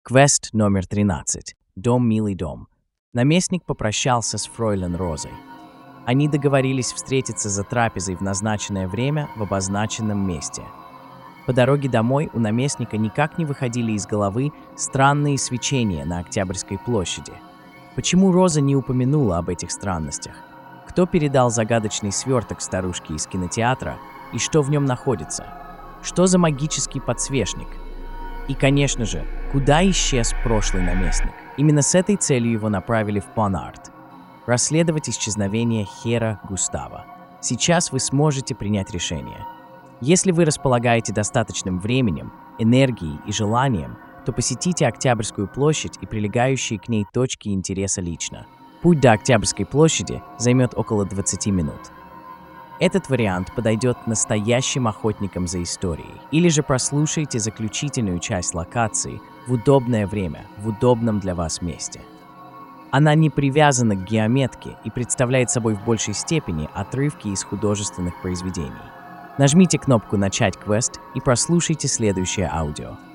Квест номер 13. Дом, милый дом. Наместник попрощался с фройлен Розой. Они договорились встретиться за трапезой в назначенное время в обозначенном месте. По дороге домой у наместника никак не выходили из головы странные свечения на Октябрьской площади. Почему Роза не упомянула об этих странностях? Кто передал загадочный сверток старушке из кинотеатра и что в нем находится? Что за магический подсвечник? И, конечно же, куда исчез прошлый наместник? Именно с этой целью его направили в Понарт – расследовать исчезновение Хера Густава. Сейчас вы сможете принять решение. Если вы располагаете достаточным временем, энергией и желанием, то посетите Октябрьскую площадь и прилегающие к ней точки интереса лично. Путь до Октябрьской площади займет около 20 минут. Этот вариант подойдет настоящим охотникам за историей. Или же прослушайте заключительную часть локации в удобное время, в удобном для вас месте. Она не привязана к геометке и представляет собой в большей степени отрывки из художественных произведений. Нажмите кнопку «Начать квест» и прослушайте следующее аудио.